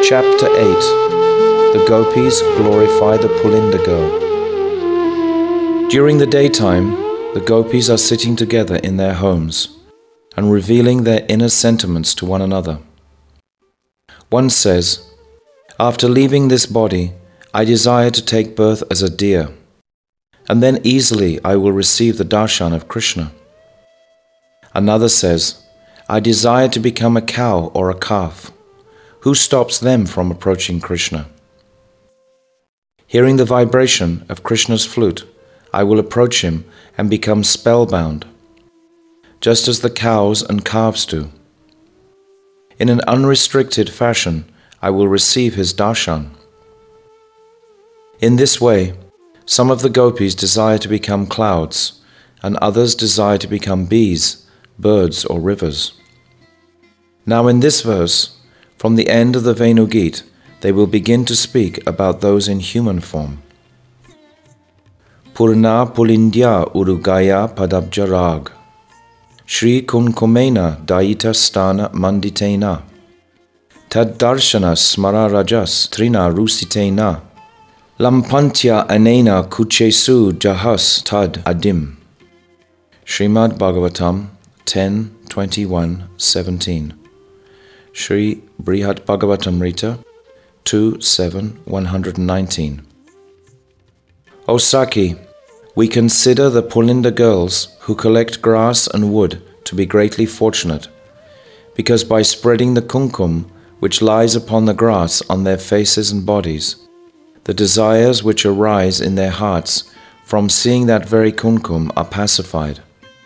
Chapter 8. The Gopis glorify the Pulinda girl. During the daytime, the Gopis are sitting together in their homes and revealing their inner sentiments to one another. One says, "After leaving this body, I desire to take birth as a deer, and then easily I will receive the darshan of Krishna." Another says, "I desire to become a cow or a calf. Who stops them from approaching Krishna? Hearing the vibration of Krishna's flute, I will approach him and become spellbound, just as the cows and calves do. In an unrestricted fashion, I will receive his darshan." In this way, some of the gopis desire to become clouds, and others desire to become bees, birds, or rivers. Now in this verse, from the end of the Venu Gita, they will begin to speak about those in human form. Purna Pulindya Urugaya Padabja Rag Shri Kunkumena Daita Stana Manditena Tad Darshana Smara Rajas Trina Rusitena Lampantya Anena Kuchesu Jahas Tad Adim. Srimad Bhagavatam 10:21-17. Sri Brihad Bhagavatamrita 2:7-119. O Saki, we consider the Pulinda girls who collect grass and wood to be greatly fortunate, because by spreading the kumkum which lies upon the grass on their faces and bodies, the desires which arise in their hearts from seeing that very kumkum are pacified.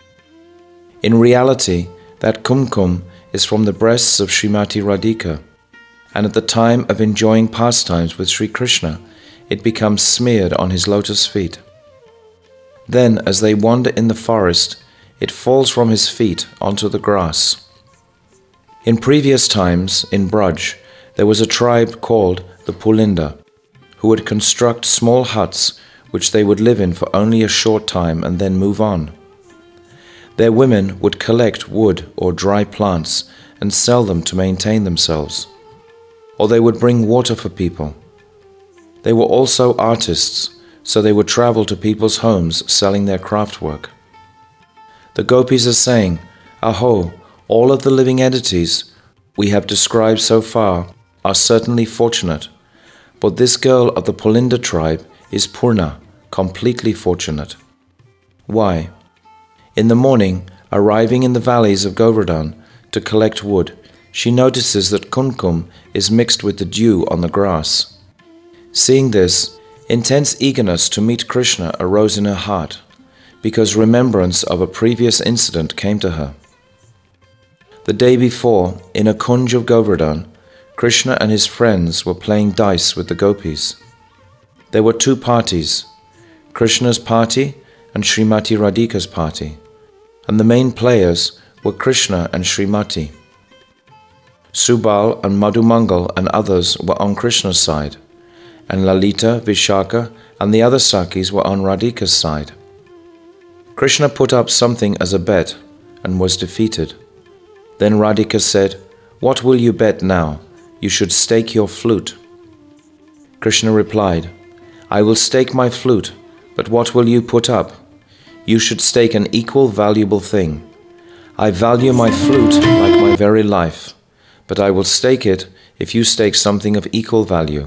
In reality, that kumkum is from the breasts of Srimati Radhika, and at the time of enjoying pastimes with Sri Krishna, it becomes smeared on his lotus feet. Then, as they wander in the forest, it falls from his feet onto the grass. In previous times, in Braj, there was a tribe called the Pulinda, who would construct small huts which they would live in for only a short time and then move on. Their women would collect wood or dry plants and sell them to maintain themselves, or they would bring water for people. They were also artists, so they would travel to people's homes selling their craftwork. The gopis are saying, "Aho, all of the living entities we have described so far are certainly fortunate, but this girl of the Pulinda tribe is Purna, completely fortunate." Why? In the morning, arriving in the valleys of Govardhan to collect wood, she notices that kumkum is mixed with the dew on the grass. Seeing this, intense eagerness to meet Krishna arose in her heart, because remembrance of a previous incident came to her. The day before, in a kunj of Govardhan, Krishna and his friends were playing dice with the gopis. There were two parties, Krishna's party and Srimati Radhika's party, and the main players were Krishna and Srimati. Subal and Madhumangal and others were on Krishna's side, and Lalita, Vishaka and the other Sakis were on Radhika's side. Krishna put up something as a bet and was defeated. Then Radhika said, "What will you bet now? You should stake your flute." Krishna replied, "I will stake my flute, but what will you put up? You should stake an equal valuable thing. I value my flute like my very life, but I will stake it if you stake something of equal value."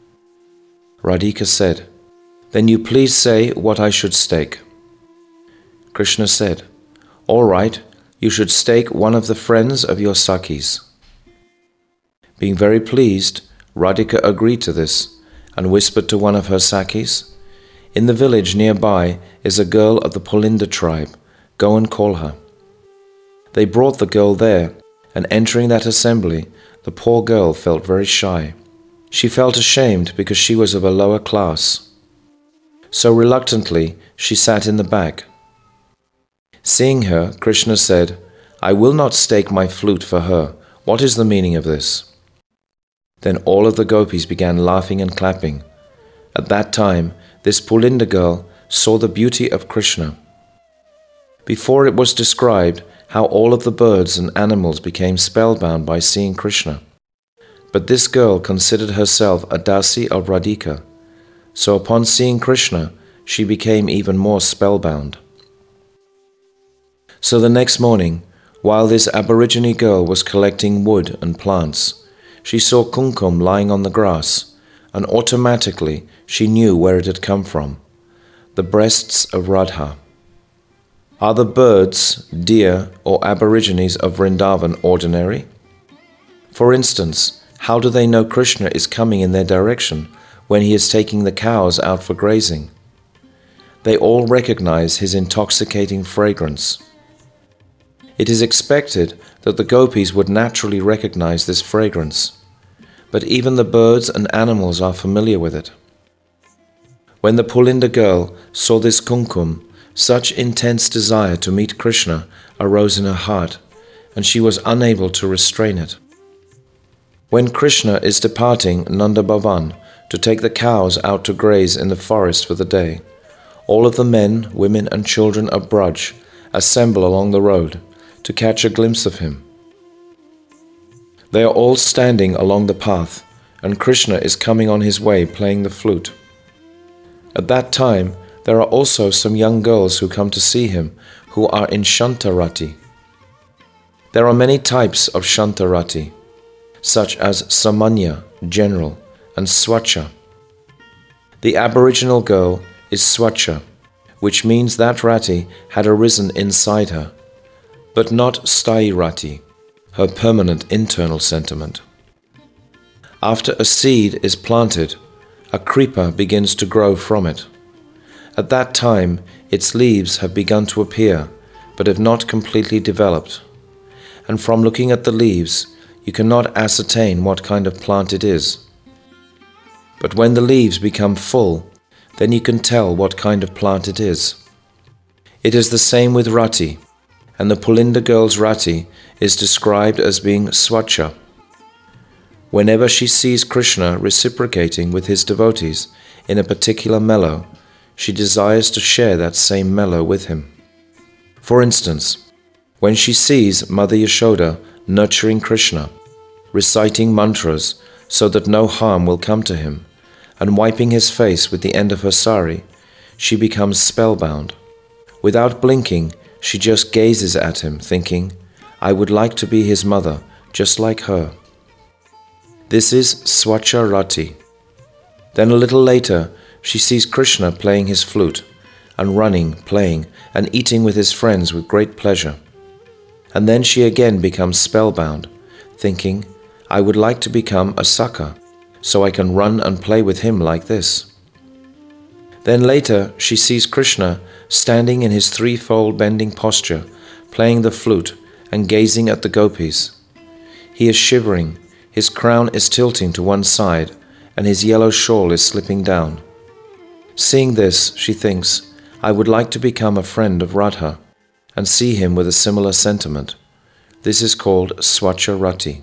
Radhika said, "Then you please say what I should stake." Krishna said, "All right, you should stake one of the friends of your Sakis." Being very pleased, Radhika agreed to this and whispered to one of her Sakis, "In the village nearby is a girl of the Pulinda tribe. Go and call her." They brought the girl there, and entering that assembly, the poor girl felt very shy. She felt ashamed because she was of a lower class. So reluctantly, she sat in the back. Seeing her, Krishna said, "I will not stake my flute for her. What is the meaning of this?" Then all of the gopis began laughing and clapping. At that time, this Pulinda girl saw the beauty of Krishna. Before it was described how all of the birds and animals became spellbound by seeing Krishna. But this girl considered herself a dasi of Radhika, so upon seeing Krishna, she became even more spellbound. So the next morning, while this aborigine girl was collecting wood and plants, she saw kumkum lying on the grass, and automatically she knew where it had come from, the breasts of Radha. Are the birds, deer, or aborigines of Vrindavan ordinary? For instance, how do they know Krishna is coming in their direction when he is taking the cows out for grazing? They all recognize his intoxicating fragrance. It is expected that the gopis would naturally recognize this fragrance, but even the birds and animals are familiar with it. When the Pulinda girl saw this kumkum, such intense desire to meet Krishna arose in her heart, and she was unable to restrain it. When Krishna is departing Nanda Bhavan to take the cows out to graze in the forest for the day, all of the men, women and children of Braj assemble along the road to catch a glimpse of him. They are all standing along the path, and Krishna is coming on his way playing the flute. At that time, there are also some young girls who come to see him, who are in Shantarati. There are many types of Shantarati, such as Samanya, general, and Swacha. The aboriginal girl is Swacha, which means that Rati had arisen inside her, but not Sthayi Rati, her permanent internal sentiment. After a seed is planted, a creeper begins to grow from it. At that time, its leaves have begun to appear, but have not completely developed. And from looking at the leaves, you cannot ascertain what kind of plant it is. But when the leaves become full, then you can tell what kind of plant it is. It is the same with Rati, and the Pulinda girl's Rati is described as being Swacha. Whenever she sees Krishna reciprocating with his devotees in a particular mellow, she desires to share that same mellow with him. For instance, when she sees Mother Yashoda nurturing Krishna, reciting mantras so that no harm will come to him, and wiping his face with the end of her sari, she becomes spellbound. Without blinking, she just gazes at him, thinking, I would like to be his mother, just like her. This is Swacha Rati. Then a little later, she sees Krishna playing his flute, and running, playing, and eating with his friends with great pleasure. And then she again becomes spellbound, thinking, I would like to become a Sakha, so I can run and play with him like this. Then later, she sees Krishna standing in his threefold bending posture, playing the flute and gazing at the gopis. He is shivering, his crown is tilting to one side, and his yellow shawl is slipping down. Seeing this, she thinks, I would like to become a friend of Radha and see him with a similar sentiment. This is called Swacha Rati.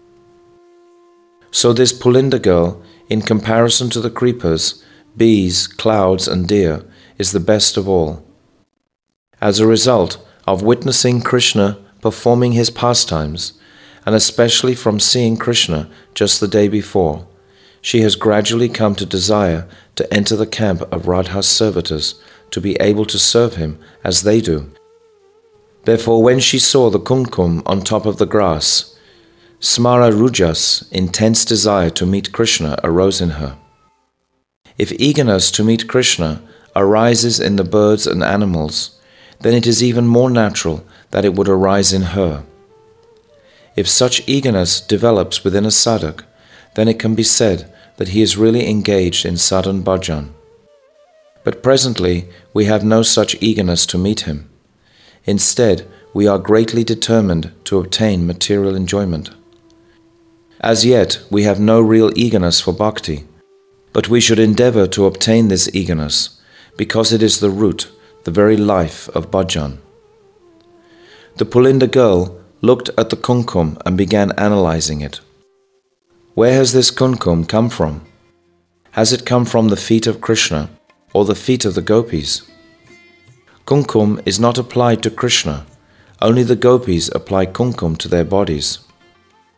So this Pulinda girl, in comparison to the creepers, bees, clouds and deer, is the best of all. As a result of witnessing Krishna performing his pastimes, and especially from seeing Krishna just the day before, she has gradually come to desire to enter the camp of Radha's servitors to be able to serve him as they do. Therefore, when she saw the kumkum on top of the grass, Smara Rujas, intense desire to meet Krishna, arose in her. If eagerness to meet Krishna arises in the birds and animals, then it is even more natural that it would arise in her. If such eagerness develops within a sadhak, then it can be said that he is really engaged in sadhan bhajan. But presently we have no such eagerness to meet him. Instead, we are greatly determined to obtain material enjoyment. As yet, we have no real eagerness for bhakti, but we should endeavor to obtain this eagerness, because it is the root, the very life of bhajan. The Pulinda girl looked at the kumkum and began analyzing it. Where has this kumkum come from? Has it come from the feet of Krishna or the feet of the gopis? Kumkum is not applied to Krishna, only the gopis apply kumkum to their bodies.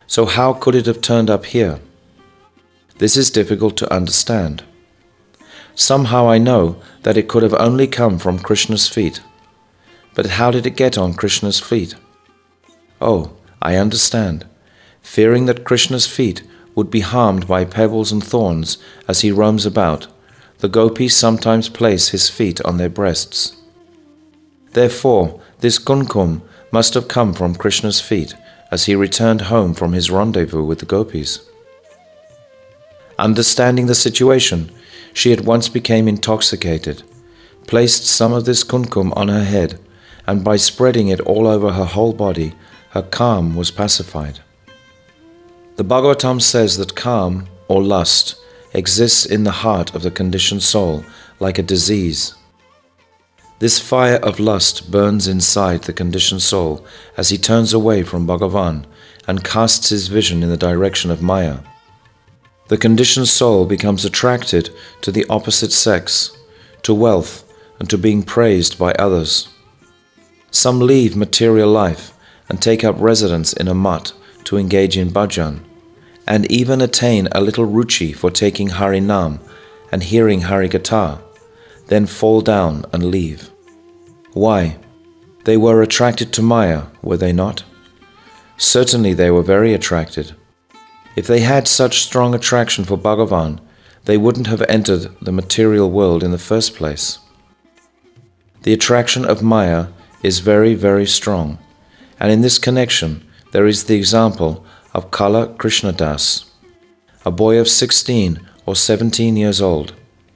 So how could it have turned up here? This is difficult to understand. Somehow I know that it could have only come from Krishna's feet. But how did it get on Krishna's feet? Oh, I understand. Fearing that Krishna's feet would be harmed by pebbles and thorns as he roams about, the gopis sometimes place his feet on their breasts. Therefore, this kumkum must have come from Krishna's feet as he returned home from his rendezvous with the gopis. Understanding the situation, she at once became intoxicated, placed some of this kumkum on her head, and by spreading it all over her whole body, her calm was pacified. The Bhagavatam says that calm, or lust, exists in the heart of the conditioned soul like a disease. This fire of lust burns inside the conditioned soul as he turns away from Bhagavan and casts his vision in the direction of Maya. The conditioned soul becomes attracted to the opposite sex, to wealth, and to being praised by others. Some leave material life and take up residence in a mutt to engage in bhajan, and even attain a little ruchi for taking Harinam and hearing Harikatha, then fall down and leave. Why? They were attracted to Maya, were they not? Certainly they were very attracted. If they had such strong attraction for Bhagavan, they wouldn't have entered the material world in the first place. The attraction of Maya is very, very strong, and in this connection there is the example of Kala Krishnadas, a boy of 16 or 17 years old.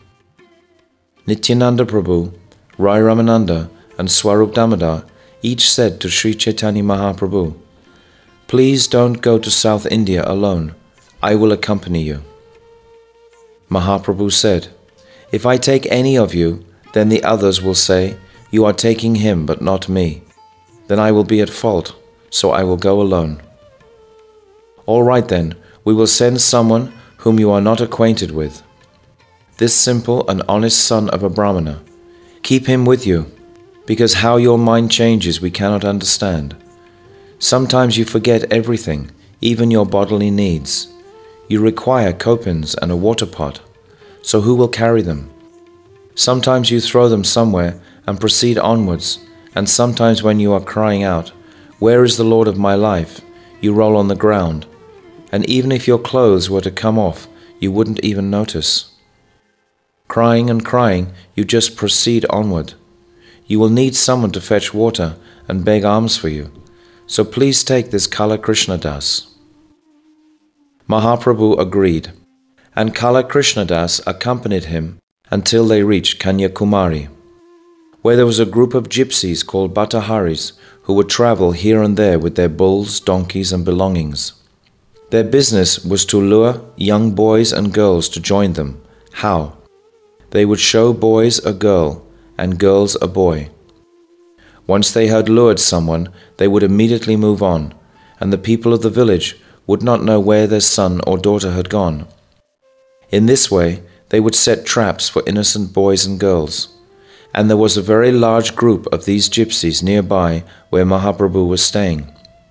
Nityananda Prabhu, Rai Ramananda, and Swarup Damodar each said to Sri Chaitanya Mahaprabhu, "Please don't go to South India alone. I will accompany you." Mahaprabhu said, "If I take any of you, then the others will say, 'You are taking him but not me.' Then I will be at fault, so I will go alone." "All right then, we will send someone whom you are not acquainted with. This simple and honest son of a Brahmana. Keep him with you, because how your mind changes we cannot understand. Sometimes you forget everything, even your bodily needs. You require copins and a water pot, so who will carry them? Sometimes you throw them somewhere and proceed onwards, and sometimes when you are crying out, 'Where is the Lord of my life?' you roll on the ground, and even if your clothes were to come off, you wouldn't even notice. Crying and crying, you just proceed onward. You will need someone to fetch water and beg alms for you, so please take this Kala Krishnadas." Mahaprabhu agreed, and Kala Krishnadas accompanied him until they reached Kanyakumari, where there was a group of gypsies called Bhattaharis who would travel here and there with their bulls, donkeys, and belongings. Their business was to lure young boys and girls to join them. How? They would show boys a girl and girls a boy. Once they had lured someone, they would immediately move on, and the people of the village would not know where their son or daughter had gone. In this way, they would set traps for innocent boys and girls, and there was a very large group of these gypsies nearby where Mahaprabhu was staying.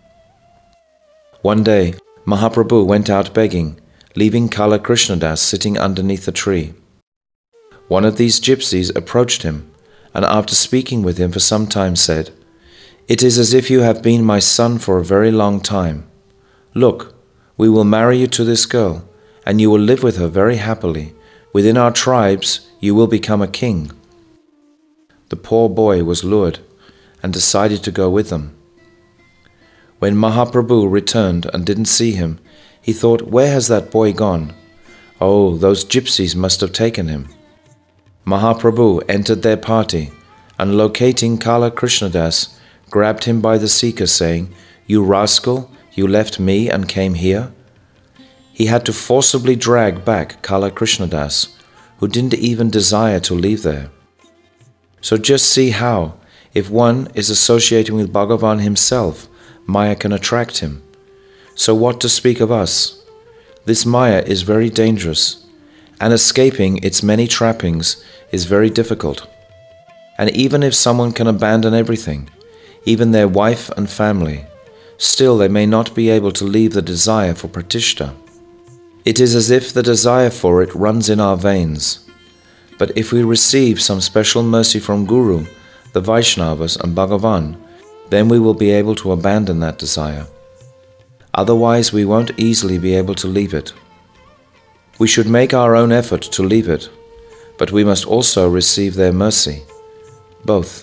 One day, Mahaprabhu went out begging, leaving Kala Krishnadas sitting underneath a tree. One of these gypsies approached him, and after speaking with him for some time said, "It is as if you have been my son for a very long time. Look, we will marry you to this girl, and you will live with her very happily. Within our tribes you will become a king." The poor boy was lured, and decided to go with them. When Mahaprabhu returned and didn't see him, he thought, "Where has that boy gone? Oh, those gypsies must have taken him." Mahaprabhu entered their party, and locating Kala Krishnadas, grabbed him by the seeker, saying, "You rascal, you left me and came here?" He had to forcibly drag back Kala Krishnadas, who didn't even desire to leave there. So just see how, if one is associating with Bhagavan himself, Maya can attract him. So what to speak of us? This Maya is very dangerous, and escaping its many trappings is very difficult. And even if someone can abandon everything, even their wife and family, still they may not be able to leave the desire for Pratishta. It is as if the desire for it runs in our veins. But if we receive some special mercy from Guru, the Vaishnavas and Bhagavan, then we will be able to abandon that desire. Otherwise we won't easily be able to leave it. We should make our own effort to leave it, but we must also receive their mercy. Both.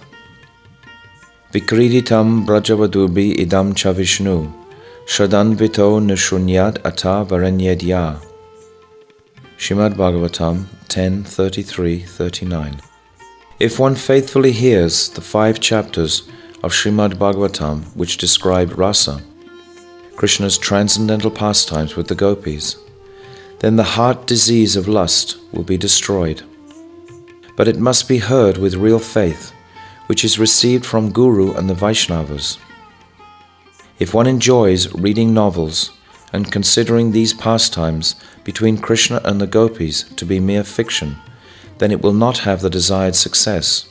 Vikriditam brajavadurbi idam cha Vishnu, shadanvito nishunyad ata varenyedya. Srimad Bhagavatam 10:33-39. If one faithfully hears the 5 chapters of Srimad Bhagavatam which describe rasa, Krishna's transcendental pastimes with the gopis, then the heart disease of lust will be destroyed. But it must be heard with real faith, which is received from Guru and the Vaishnavas. If one enjoys reading novels and considering these pastimes between Krishna and the gopis to be mere fiction, then it will not have the desired success.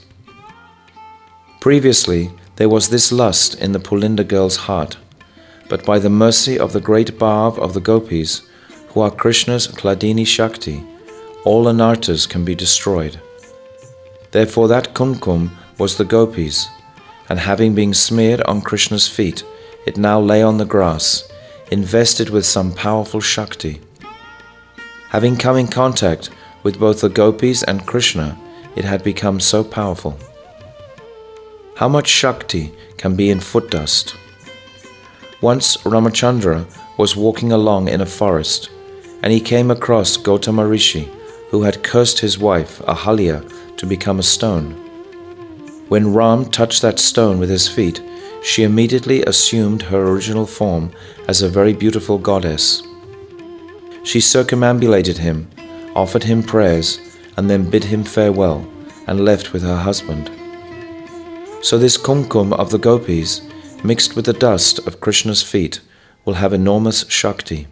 Previously, there was this lust in the Pulinda girl's heart, but by the mercy of the great Bhav of the gopis, who are Krishna's Kladini Shakti, all anarthas can be destroyed. Therefore that kumkum was the gopis, and having been smeared on Krishna's feet, it now lay on the grass, invested with some powerful Shakti. Having come in contact with both the gopis and Krishna, it had become so powerful. How much Shakti can be in foot dust? Once Ramachandra was walking along in a forest, and he came across Gautama Rishi, who had cursed his wife, Ahalya, to become a stone. When Ram touched that stone with his feet, she immediately assumed her original form as a very beautiful goddess. She circumambulated him, offered him prayers, and then bid him farewell, and left with her husband. So this kumkum of the gopis, mixed with the dust of Krishna's feet, will have enormous Shakti.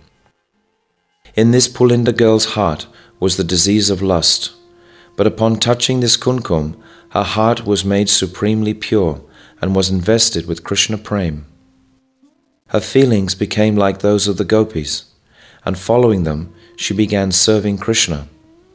In this Pulinda girl's heart was the disease of lust, but upon touching this kumkum, her heart was made supremely pure and was invested with Krishna Prem. Her feelings became like those of the gopis, and following them, she began serving Krishna.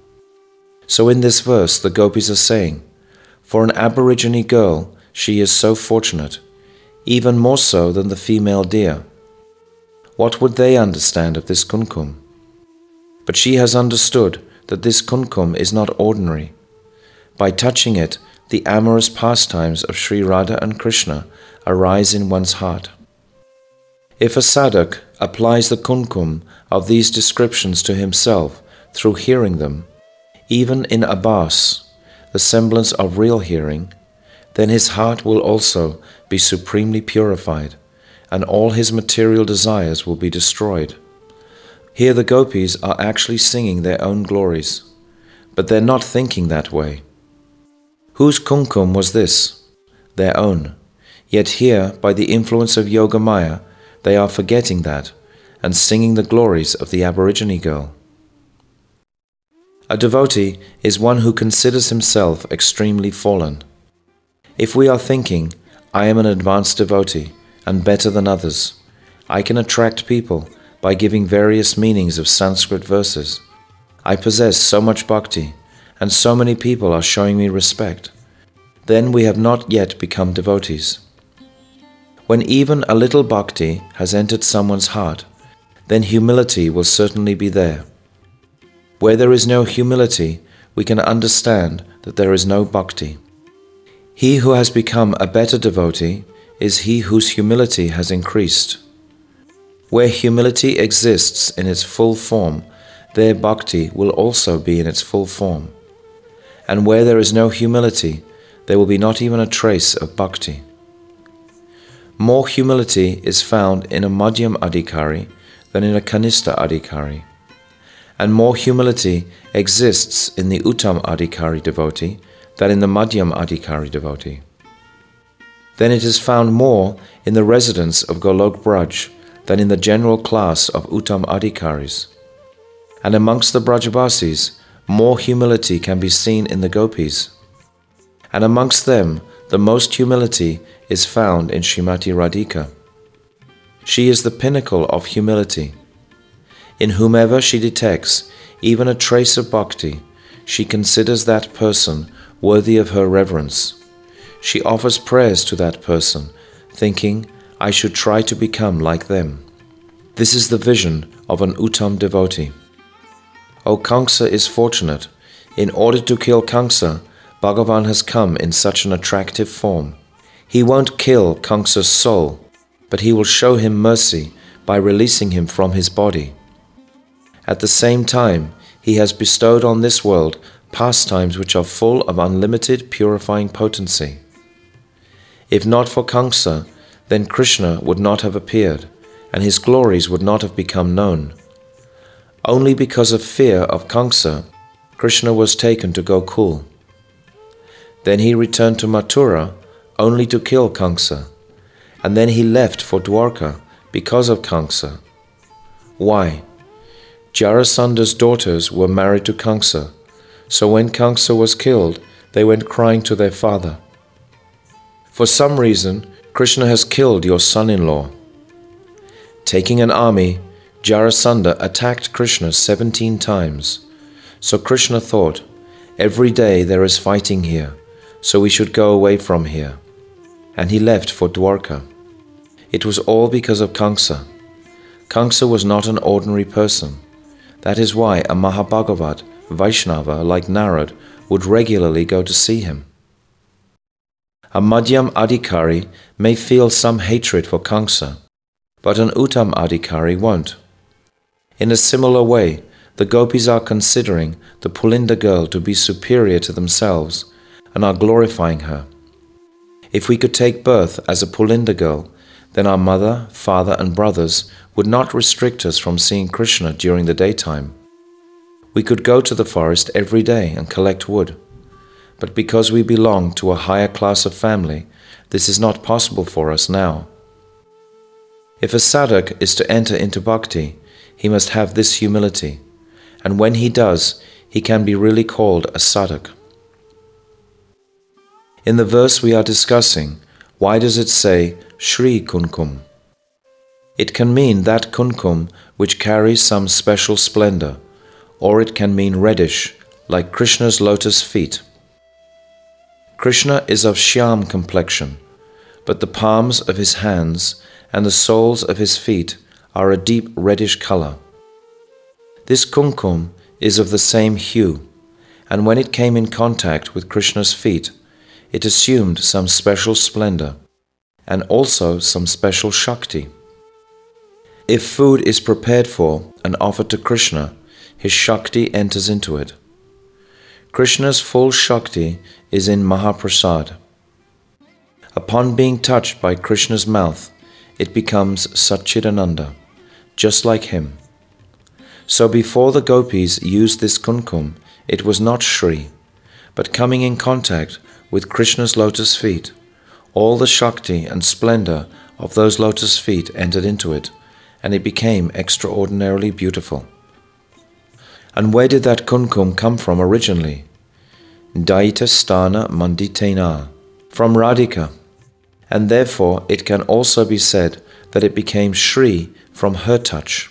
So in this verse the gopis are saying, for an aborigine girl, she is so fortunate, even more so than the female deer. What would they understand of this kumkum? But she has understood that this kumkum is not ordinary. By touching it, the amorous pastimes of Sri Radha and Krishna arise in one's heart. If a sadhak applies the kumkum of these descriptions to himself through hearing them, even in abhas, the semblance of real hearing, then his heart will also be supremely purified, and all his material desires will be destroyed. Here the gopis are actually singing their own glories, but they're not thinking that way. Whose kumkum was this? Their own. Yet here, by the influence of Yogamaya, they are forgetting that and singing the glories of the aborigine girl. A devotee is one who considers himself extremely fallen. If we are thinking, I am an advanced devotee and better than others, I can attract people by giving various meanings of Sanskrit verses. I possess so much bhakti, and so many people are showing me respect. Then we have not yet become devotees. When even a little bhakti has entered someone's heart, then humility will certainly be there. Where there is no humility, we can understand that there is no bhakti. He who has become a better devotee is he whose humility has increased. Where humility exists in its full form, there bhakti will also be in its full form. And where there is no humility, there will be not even a trace of bhakti. More humility is found in a Madhyam Adhikari than in a Kanistha Adhikari. And more humility exists in the Uttam Adhikari devotee than in the Madhyam Adhikari devotee. Then it is found more in the residents of Golok Braj than in the general class of Uttam Adhikaris. And amongst the Brajavasis, more humility can be seen in the gopis. And amongst them, the most humility is found in Srimati Radhika. She is the pinnacle of humility. In whomever she detects even a trace of bhakti, she considers that person worthy of her reverence. She offers prayers to that person, thinking, I should try to become like them. This is the vision of an Uttam devotee. O Kamsa is fortunate. In order to kill Kamsa, Bhagavan has come in such an attractive form. He won't kill Kamsa's soul, but he will show him mercy by releasing him from his body. At the same time, he has bestowed on this world pastimes which are full of unlimited purifying potency. If not for Kamsa, then Krishna would not have appeared, and his glories would not have become known. Only because of fear of Kamsa, Krishna was taken to Gokul. Then he returned to Mathura only to kill Kamsa, and then he left for Dwarka because of Kamsa. Why? Jarasanda's daughters were married to Kamsa, so when Kamsa was killed, they went crying to their father. For some reason, Krishna has killed your son-in-law. Taking an army, Jarasandha attacked Krishna 17 times. So Krishna thought, every day there is fighting here, so we should go away from here. And he left for Dwarka. It was all because of Kamsa. Kamsa was not an ordinary person. That is why a Mahabhagavat, Vaishnava like Narad would regularly go to see him. A Madhyam Adhikari may feel some hatred for Kamsa, but an Uttam Adhikari won't. In a similar way, the gopis are considering the Pulinda girl to be superior to themselves and are glorifying her. If we could take birth as a Pulinda girl, then our mother, father and brothers would not restrict us from seeing Krishna during the daytime. We could go to the forest every day and collect wood. But because we belong to a higher class of family, this is not possible for us now. If a sadhak is to enter into bhakti, he must have this humility, and when he does, he can be really called a sadhak. In the verse we are discussing, why does it say Shri Kunkum? It can mean that kunkum which carries some special splendor, or it can mean reddish, like Krishna's lotus feet. Krishna is of shyam complexion, but the palms of his hands and the soles of his feet are a deep reddish color. This kumkum is of the same hue, and when it came in contact with Krishna's feet, it assumed some special splendor, and also some special shakti. If food is prepared for and offered to Krishna, his shakti enters into it. Krishna's full shakti is in Mahaprasad. Upon being touched by Krishna's mouth, it becomes Satchidananda, just like him. So before the gopis used this kumkum, it was not Shri, but coming in contact with Krishna's lotus feet, all the shakti and splendor of those lotus feet entered into it, and it became extraordinarily beautiful. And where did that kumkum come from originally? Daita Sthana Manditena, from Radhika, and therefore it can also be said that it became Shri from her touch.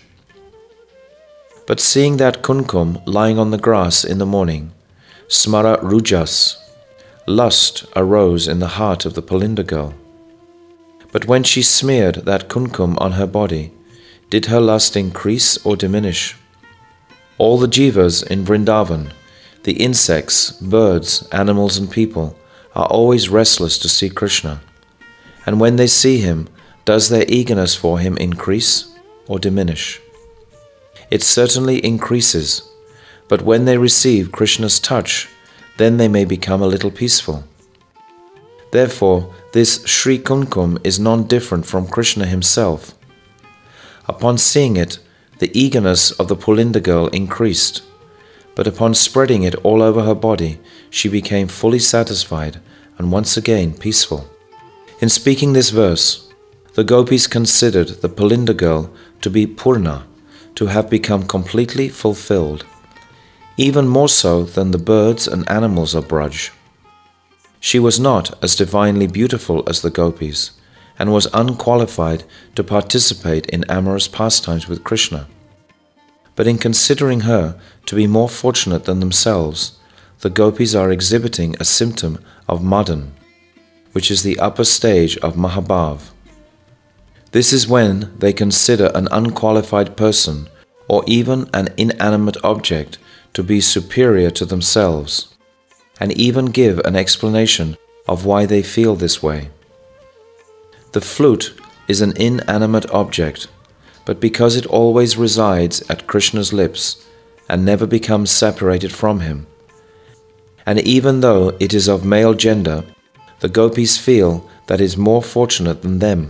But seeing that kumkum lying on the grass in the morning, Smara Rujas, lust arose in the heart of the Pulinda girl. But when she smeared that kumkum on her body, did her lust increase or diminish? All the jivas in Vrindavan, the insects, birds, animals and people, are always restless to see Krishna. And when they see him, does their eagerness for him increase or diminish? It certainly increases, but when they receive Krishna's touch, then they may become a little peaceful. Therefore, this Shri Kumkum is non-different from Krishna himself. Upon seeing it, the eagerness of the Pulinda girl increased, but upon spreading it all over her body, she became fully satisfied and once again peaceful. In speaking this verse, the gopis considered the Pulinda girl to be Purna, to have become completely fulfilled, even more so than the birds and animals of Braj. She was not as divinely beautiful as the gopis, and was unqualified to participate in amorous pastimes with Krishna. But in considering her to be more fortunate than themselves, the gopis are exhibiting a symptom of Madan, which is the upper stage of Mahabhav. This is when they consider an unqualified person or even an inanimate object to be superior to themselves, and even give an explanation of why they feel this way. The flute is an inanimate object, but because it always resides at Krishna's lips and never becomes separated from him, and even though it is of male gender, the gopis feel that it is more fortunate than them.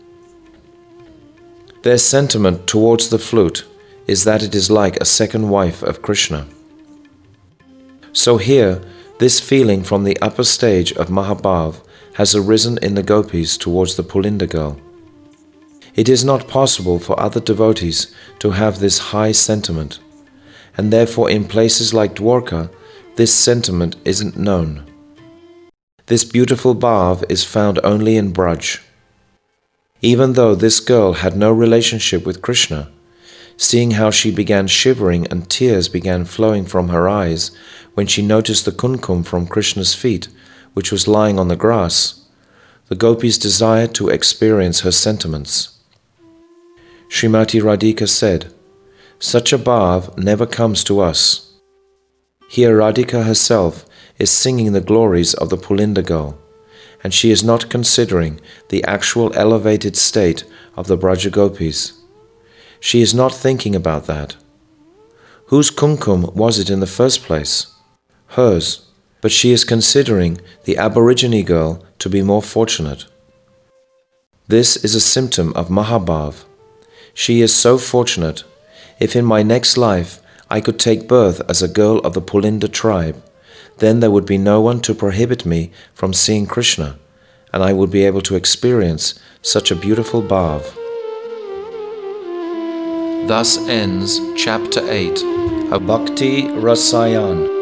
Their sentiment towards the flute is that it is like a second wife of Krishna. So here, this feeling from the upper stage of Mahabhav has arisen in the gopis towards the Pulinda girl. It is not possible for other devotees to have this high sentiment, and therefore in places like Dwarka, this sentiment isn't known. This beautiful bhav is found only in Braj. Even though this girl had no relationship with Krishna, seeing how she began shivering and tears began flowing from her eyes when she noticed the kumkum from Krishna's feet, which was lying on the grass, the gopis desired to experience her sentiments. Srimati Radhika said, "Such a bhav never comes to us." Here Radhika herself is singing the glories of the Pulinda girl, and she is not considering the actual elevated state of the Braja gopis. She is not thinking about that. Whose kumkum was it in the first place? Hers, but she is considering the Aborigine girl to be more fortunate. This is a symptom of Mahabhav. She is so fortunate. If in my next life I could take birth as a girl of the Pulinda tribe, then there would be no one to prohibit me from seeing Krishna, and I would be able to experience such a beautiful bhav. Thus ends Chapter 8 of Bhakti Rasayan.